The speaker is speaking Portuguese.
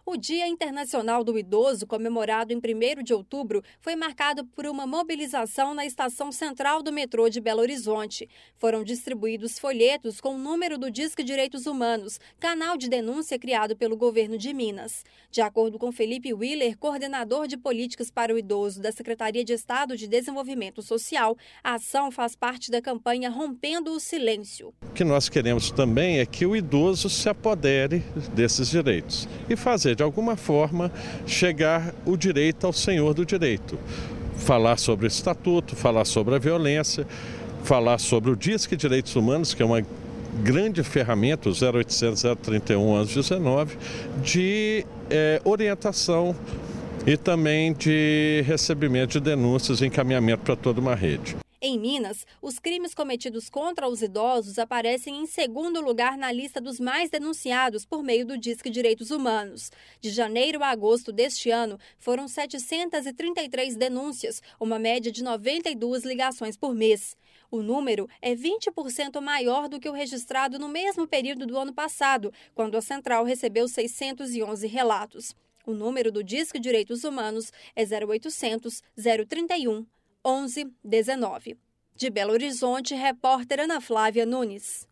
O Dia Internacional do Idoso, comemorado em 1º de outubro, foi marcado por uma mobilização na estação central do metrô de Belo Horizonte. Foram distribuídos folhetos com o número do Disque Direitos Humanos, canal de denúncia criado pelo governo de Minas. De acordo com Felipe Willer, coordenador de políticas para o idoso da Secretaria de Estado de Desenvolvimento Social, a ação faz parte da campanha Rompendo o Silêncio. O que nós queremos também é que o idoso se apodere desses direitos e fazer, de alguma forma, chegar o direito ao senhor do direito. Falar sobre o estatuto, falar sobre a violência, falar sobre o Disque Direitos Humanos, que é uma grande ferramenta, o 0800 031 1119, de orientação e também de recebimento de denúncias e encaminhamento para toda uma rede. Em Minas, os crimes cometidos contra os idosos aparecem em 2º lugar na lista dos mais denunciados por meio do Disque Direitos Humanos. De janeiro a agosto deste ano, foram 733 denúncias, uma média de 92 ligações por mês. O número é 20% maior do que o registrado no mesmo período do ano passado, quando a central recebeu 611 relatos. O número do Disque Direitos Humanos é 0800 031 1119. De Belo Horizonte, repórter Ana Flávia Nunes.